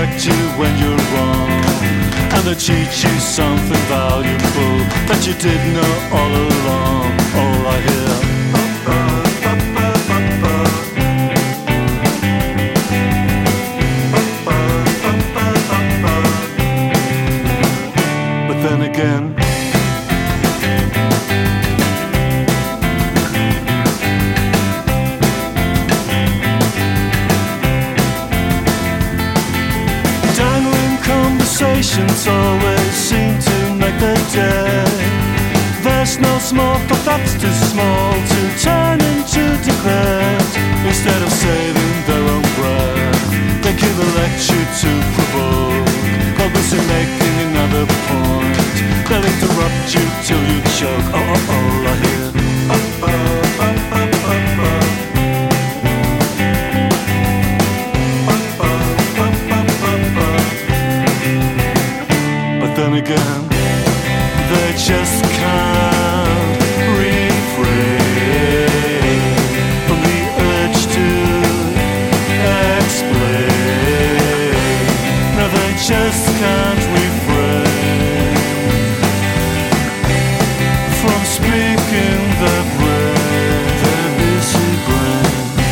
correct you when you're wrong, and they teach you something valuable that you didn't know all along. All I hear, but then again, conversations always seem to make the day. There's no small thought that's too small to turn into debate. Instead of saving their own breath, they give a lecture to provoke. Obviously making another point, they'll interrupt you till you choke. Oh, oh, oh, I hear. Then again, they just can't refrain from the urge to explain. No, they just can't refrain from speaking their brain, their busy brain.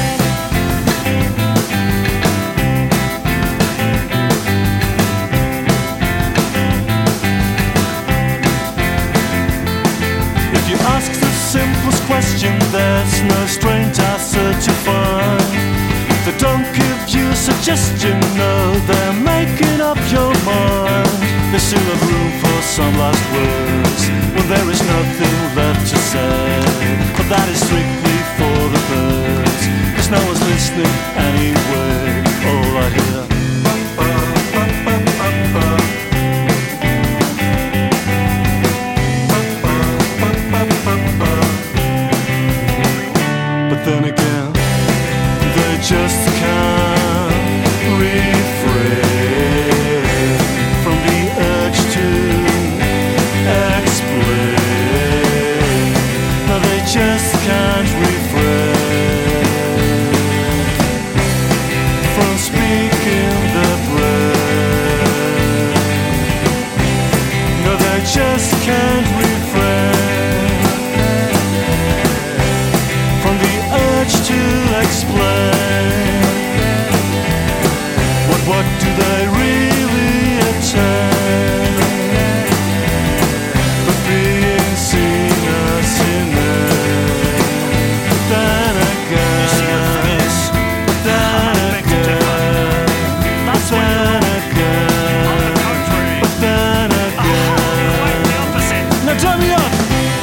Simplest question, there's no strange answer to find. They don't give you suggestion, no, they're making up your mind. They still have room for some last words when there is nothing left to say. But that is strictly for the birds, 'cause no one's listening anyway. All I hear, then again, they just can't refrain from the urge to explain. No, they just can't refrain from speaking their brain. No, they just can't refrain to explain. What do they really attain? But being seen as in it. Then again, but then again, but then again, but then again. Now turn me up.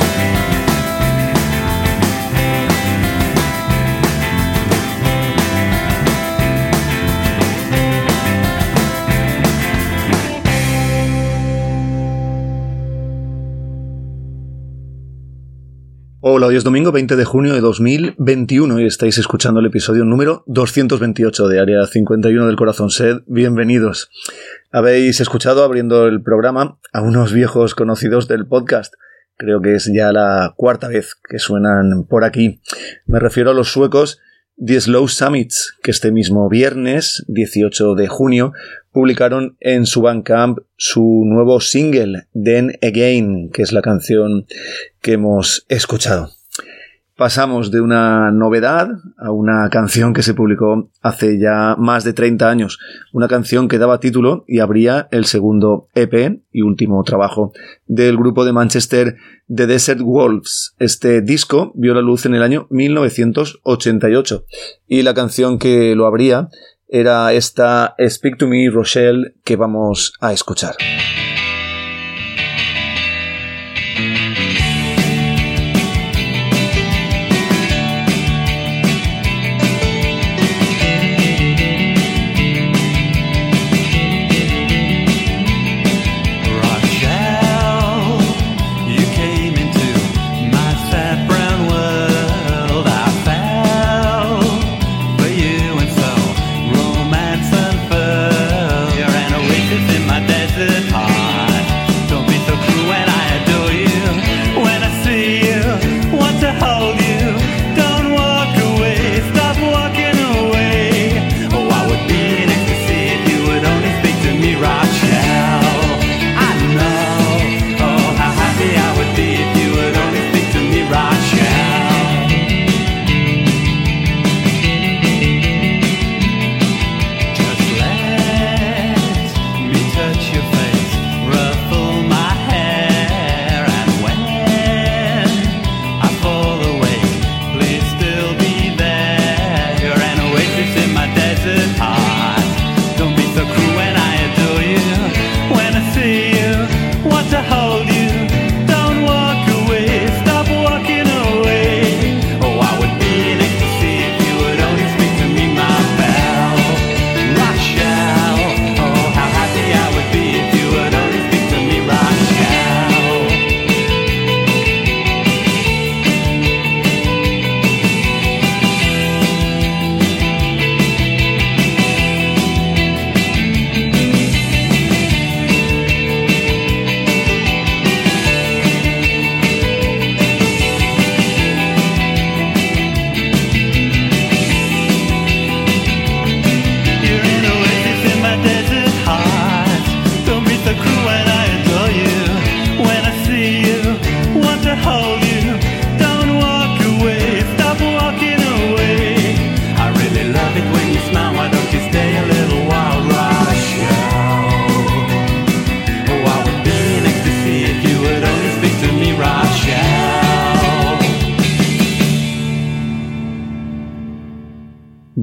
Hola, hoy es domingo 20 de junio de 2021 y estáis escuchando el episodio número 228 de Área 51 del Corazón Sed. Bienvenidos. Habéis escuchado, abriendo el programa, a unos viejos conocidos del podcast. Creo que es ya la cuarta vez que suenan por aquí. Me refiero a los suecos The Slow Summits, que este mismo viernes, 18 de junio, publicaron en su Bandcamp su nuevo single, Then Again, que es la canción que hemos escuchado. Pasamos de una novedad a una canción que se publicó hace ya más de 30 años. Una canción que daba título y abría el segundo EP y último trabajo del grupo de Manchester The Desert Wolves. Este disco vio la luz en el año 1988 y la canción que lo abría era esta Speak to Me, Rochelle, que vamos a escuchar. Romance unfurled. You're an oasis in my desert heart.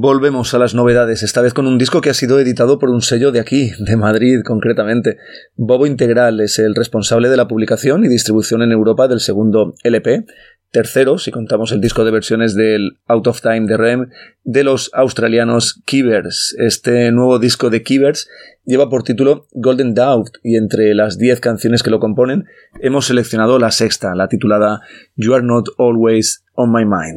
Volvemos a las novedades, esta vez con un disco que ha sido editado por un sello de aquí, de Madrid concretamente. Bobo Integral es el responsable de la publicación y distribución en Europa del segundo LP, tercero, si contamos el disco de versiones del Out of Time de Rem, de los australianos Keepers. Este nuevo disco de Keepers lleva por título Golden Doubt y entre las 10 canciones que lo componen hemos seleccionado la sexta, la titulada You Are Not Always On My Mind.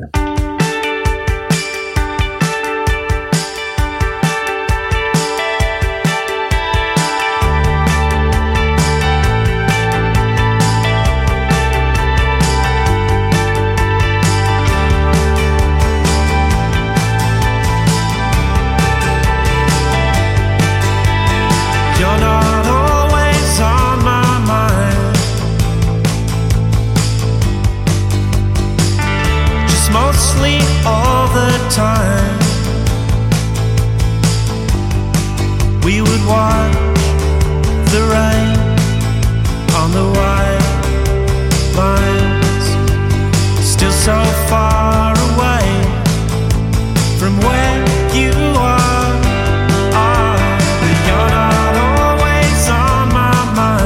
Time we would watch the rain on the white lines, still so far away from where you are. But you're not always on my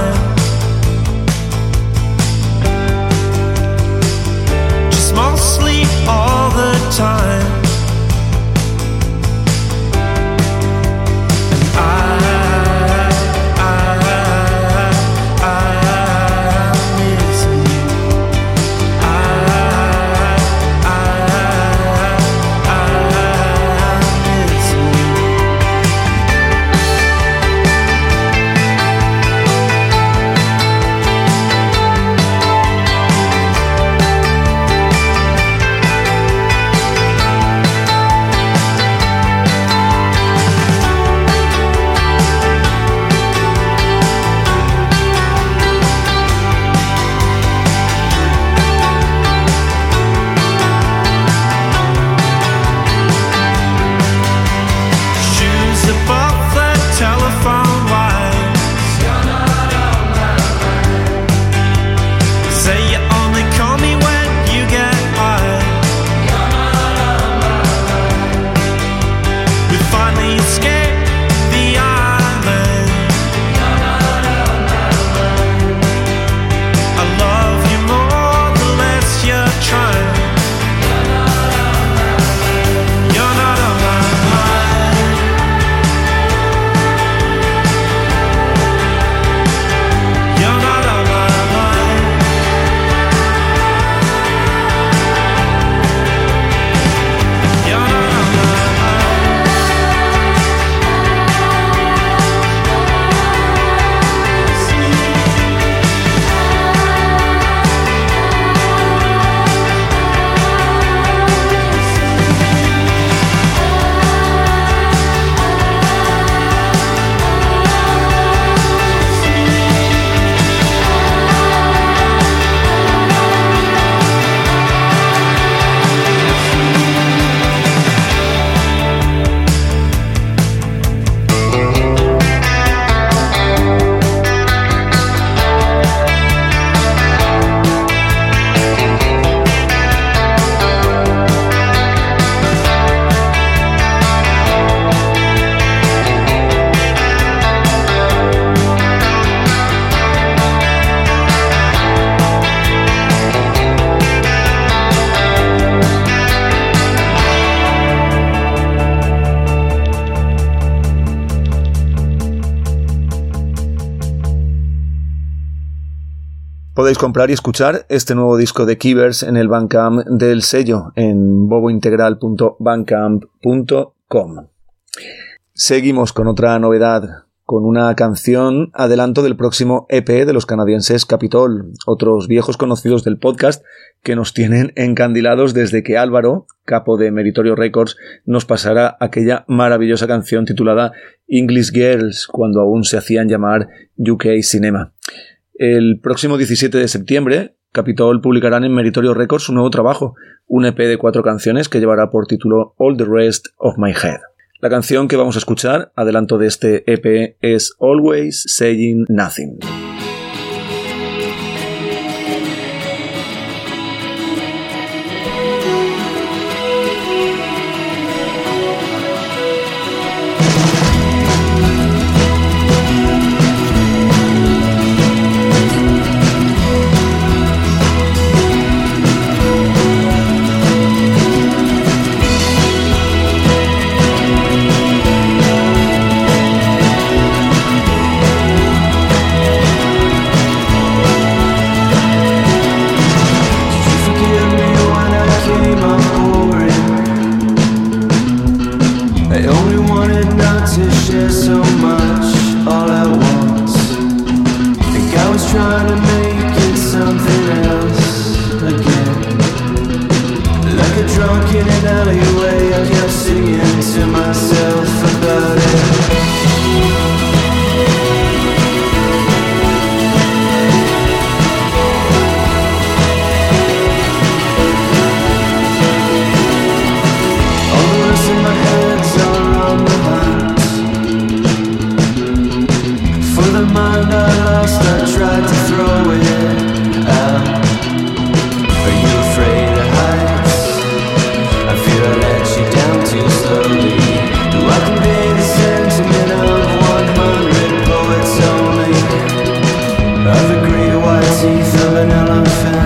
mind, just mostly all the time. Podéis comprar y escuchar este nuevo disco de Keepers en el Bandcamp del sello en bobointegral.bandcamp.com. Seguimos con otra novedad, con una canción adelanto del próximo EP de los canadienses Capitol, otros viejos conocidos del podcast que nos tienen encandilados desde que Álvaro, capo de Meritorio Records, nos pasara aquella maravillosa canción titulada English Girls, cuando aún se hacían llamar UK Cinema. El próximo 17 de septiembre, Capitol publicarán en Meritorio Records un nuevo trabajo, un EP de 4 canciones que llevará por título All the Rest of My Head. La canción que vamos a escuchar, adelanto de este EP, es Always Saying Nothing.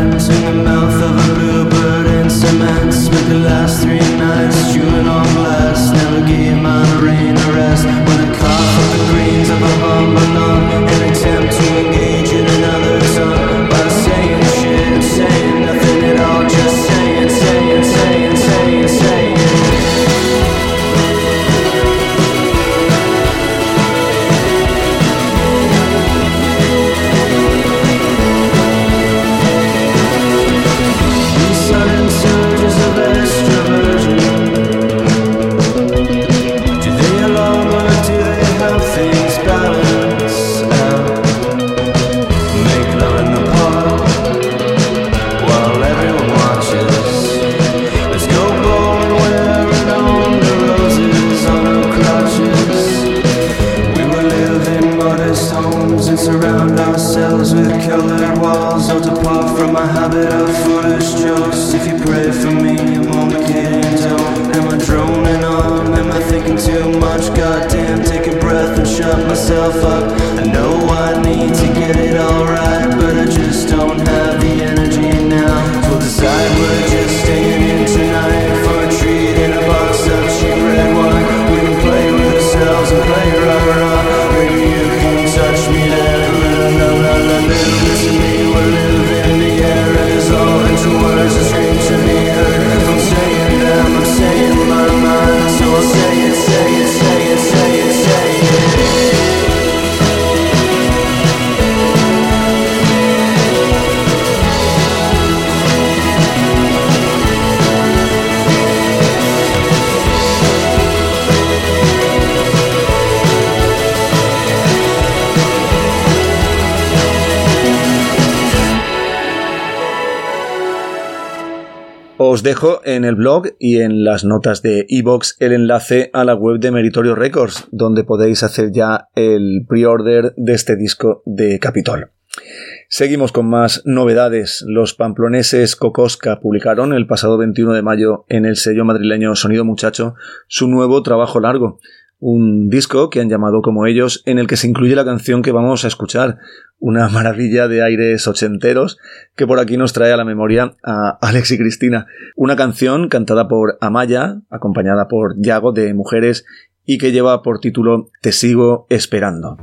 hands in the mouth of a bluebird in cement. Spent the last 3 nights chewing on glass. Never gave my brain a rest. When I cough up the greens of a bumbalong and attempt to engage in another tongue by saying shit and saying nothing at all. Just saying, saying, saying, saying, saying. Sudden surges of extroversion. Do they alarm or do they help things balance out? Make love in the park while everyone watches. Let's go bowling wearing on the roses on our crutches. We will live in modest homes and surround ourselves with colored walls. Not apart from a habit of foolish jokes. If you pray for me, I'm only kidding, don't. Am I droning on? Am I thinking too much? Goddamn, take a breath and shut myself up. I know I need to get it all right, but I just don't have the energy now. So we'll decide we're just staying in tonight for a treat in a box of cheap red wine. We can play with ourselves and play rah-rah. Maybe you can touch me then. Little bit of me, we're living the air. Is all into words that scream to be heard. If I'm saying them, I'm saying my mind. So I'll say it, say it, say it, say it, say it. Os dejo en el blog y en las notas de iVoox el enlace a la web de Meritorio Records, donde podéis hacer ya el pre-order de este disco de Capitol. Seguimos con más novedades. Los pamploneses Kokoska publicaron el pasado 21 de mayo en el sello madrileño Sonido Muchacho su nuevo trabajo largo. Un disco que han llamado como ellos, en el que se incluye la canción que vamos a escuchar, una maravilla de aires ochenteros que por aquí nos trae a la memoria a Alex y Cristina. Una canción cantada por Amaya, acompañada por Yago de Mujeres, y que lleva por título Te sigo esperando.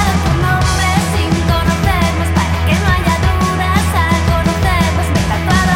Sin conocernos para que no haya dudas al conocernos, me he tatuado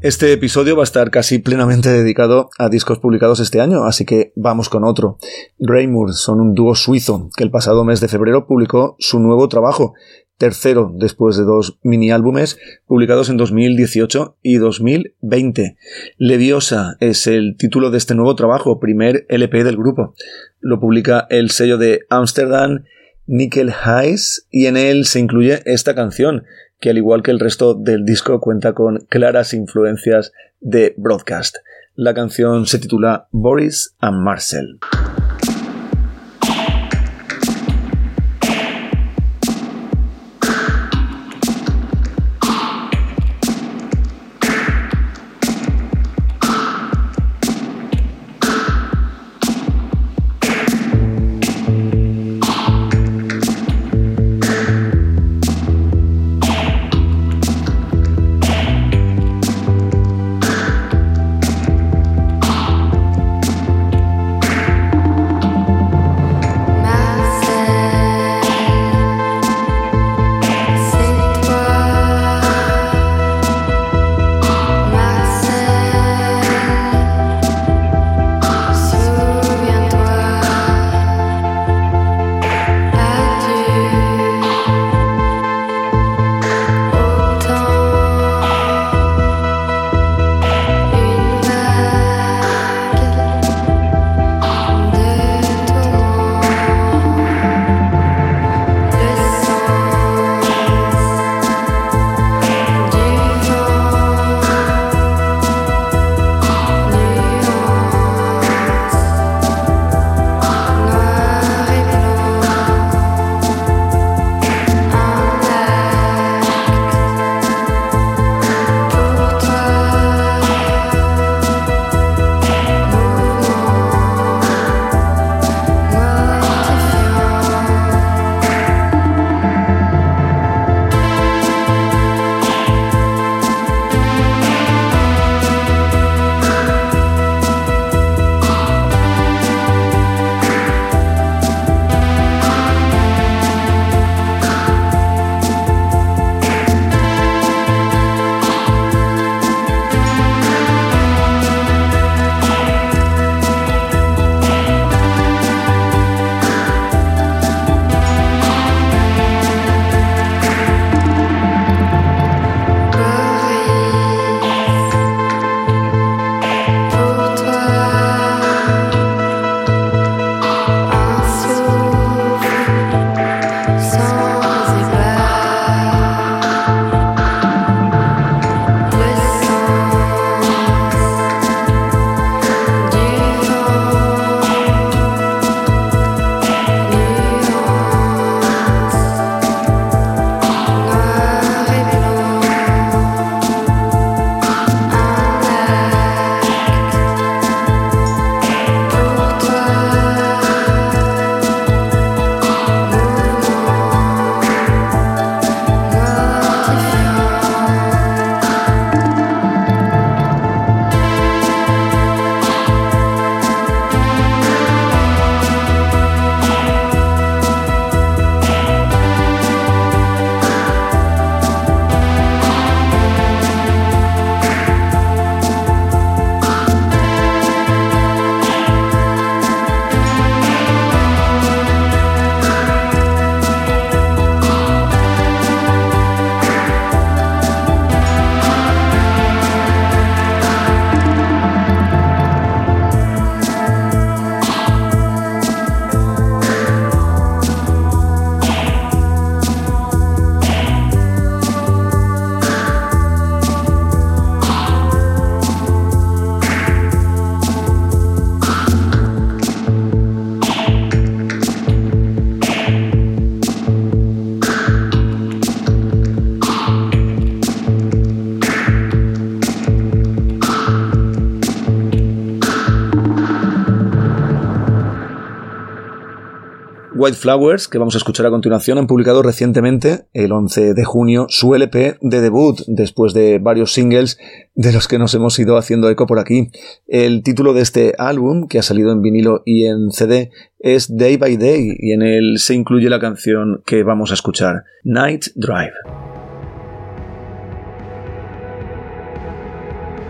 Este episodio va a estar casi plenamente dedicado a discos publicados este año, así que vamos con otro. Raymur son un dúo suizo que el pasado mes de febrero publicó su nuevo trabajo, tercero después de 2 mini álbumes publicados en 2018 y 2020. Leviosa es el título de este nuevo trabajo, primer LP del grupo. Lo publica el sello de Ámsterdam, Nickel Highs, y en él se incluye esta canción, que al igual que el resto del disco cuenta con claras influencias de Broadcast. La canción se titula Boris and Marcel. White Flowers, que vamos a escuchar a continuación, han publicado recientemente, el 11 de junio, su LP de debut, después de varios singles de los que nos hemos ido haciendo eco por aquí. El título de este álbum, que ha salido en vinilo y en CD, es Day by Day, y en él se incluye la canción que vamos a escuchar, Night Drive.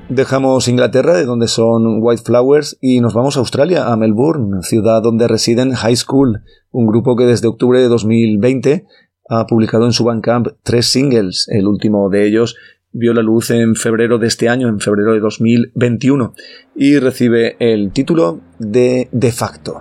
Dejamos Inglaterra, de donde son White Flowers, y nos vamos a Australia, a Melbourne, ciudad donde residen High School, un grupo que desde octubre de 2020 ha publicado en su Bandcamp 3 singles. El último de ellos vio la luz en febrero de este año, en febrero de 2021, y recibe el título de De Facto.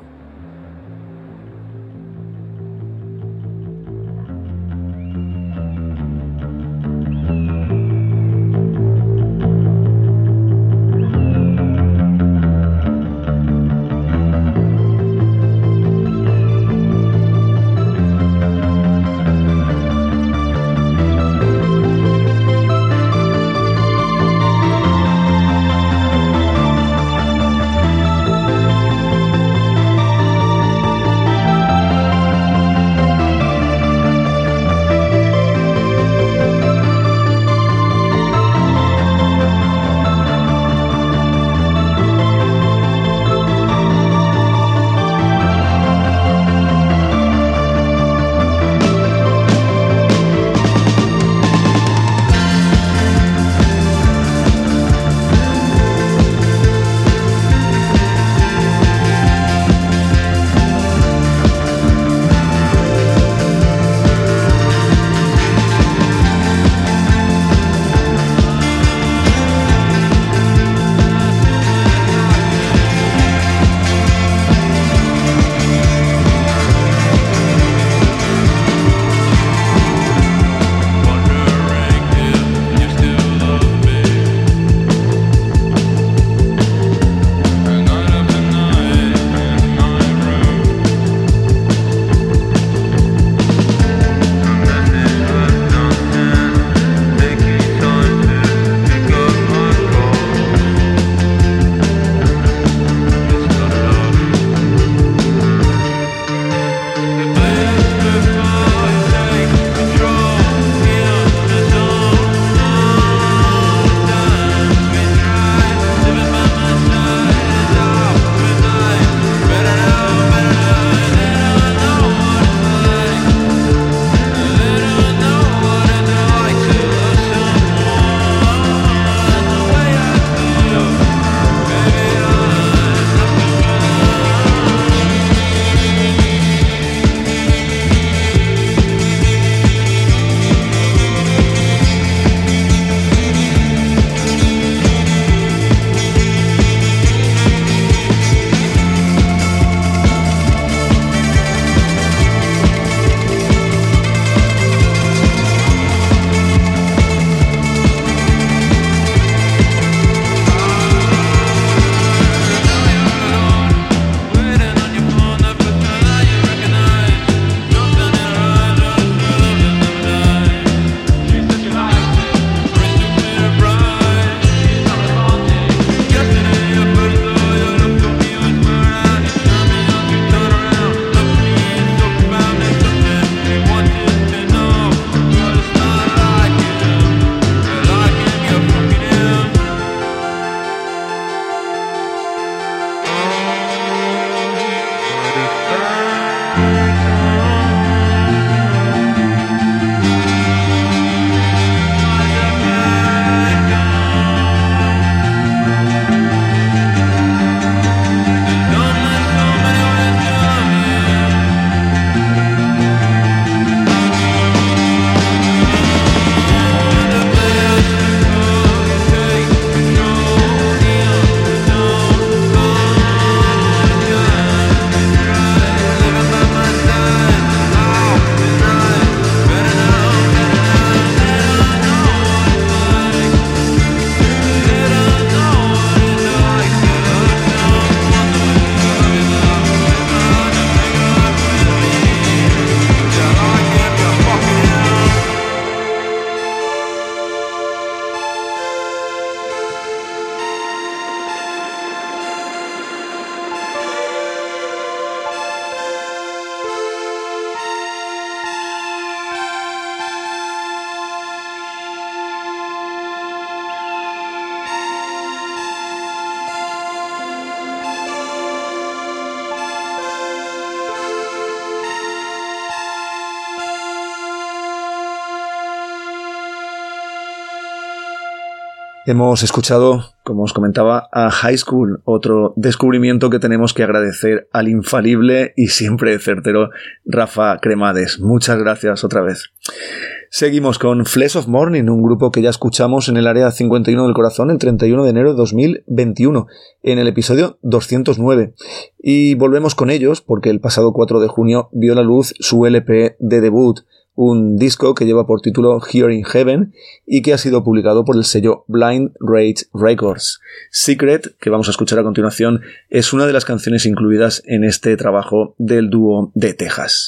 Hemos escuchado como os comentaba, a High School, otro descubrimiento que tenemos que agradecer al infalible y siempre certero Rafa Cremades. Muchas gracias otra vez. Seguimos con Flesh of Morning, un grupo que ya escuchamos en el Área 51 del Corazón el 31 de enero de 2021, en el episodio 209. Y volvemos con ellos porque el pasado 4 de junio vio la luz su LP de debut, un disco que lleva por título Here in Heaven y que ha sido publicado por el sello Blind Rage Records. Secret, que vamos a escuchar a continuación, es una de las canciones incluidas en este trabajo del dúo de Texas.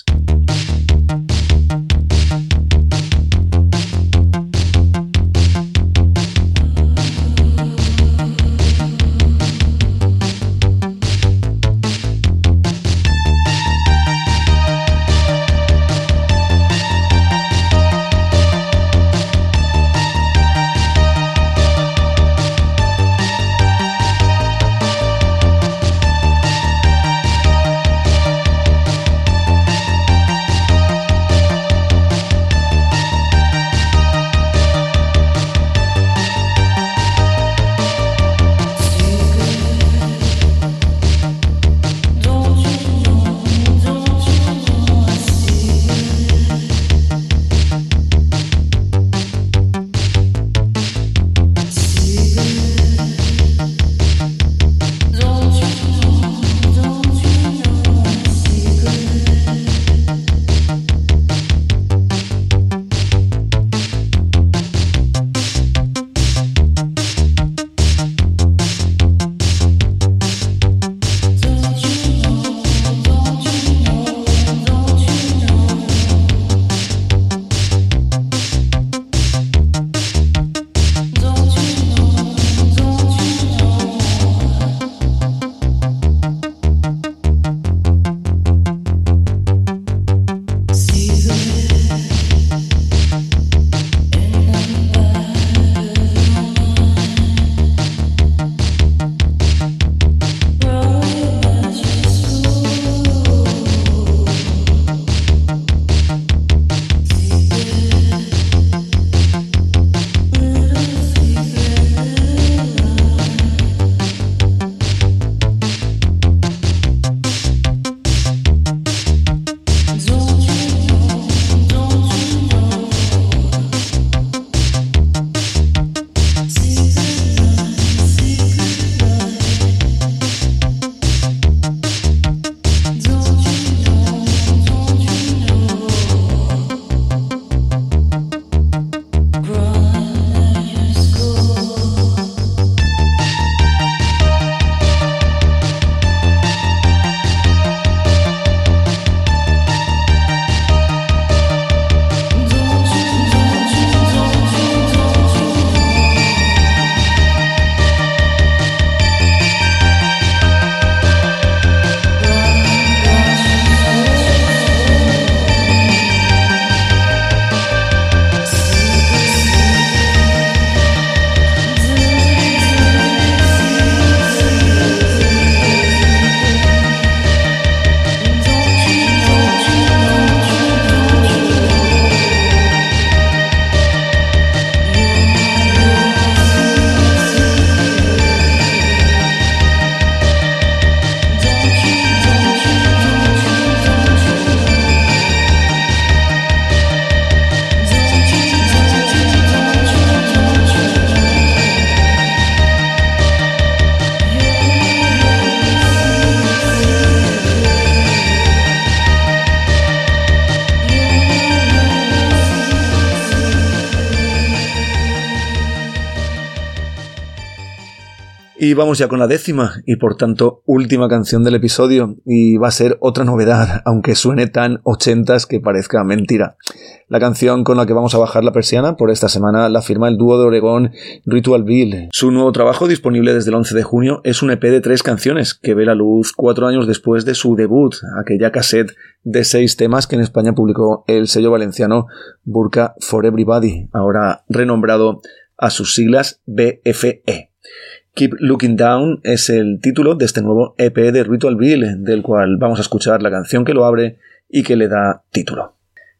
Y vamos ya con la 10ª y por tanto última canción del episodio, y va a ser otra novedad, aunque suene tan 80s que parezca mentira. La canción con la que vamos a bajar la persiana por esta semana la firma el dúo de Oregón Ritual Bill. Su nuevo trabajo, disponible desde el 11 de junio, es un EP de 3 canciones que ve la luz 4 años después de su debut, aquella cassette de 6 temas que en España publicó el sello valenciano Burka for Everybody, ahora renombrado a sus siglas BFE. Keep Looking Down es el título de este nuevo EP de Ritual Bill, del cual vamos a escuchar la canción que lo abre y que le da título.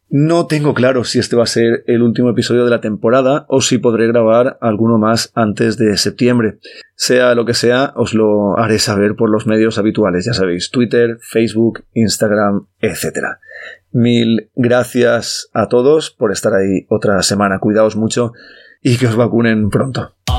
No tengo claro si este va a ser el último episodio de la temporada o si podré grabar alguno más antes de septiembre. Sea lo que sea, os lo haré saber por los medios habituales, ya sabéis, Twitter, Facebook, Instagram, etc. Mil gracias a todos por estar ahí otra semana. Cuidaos mucho y que os vacunen pronto.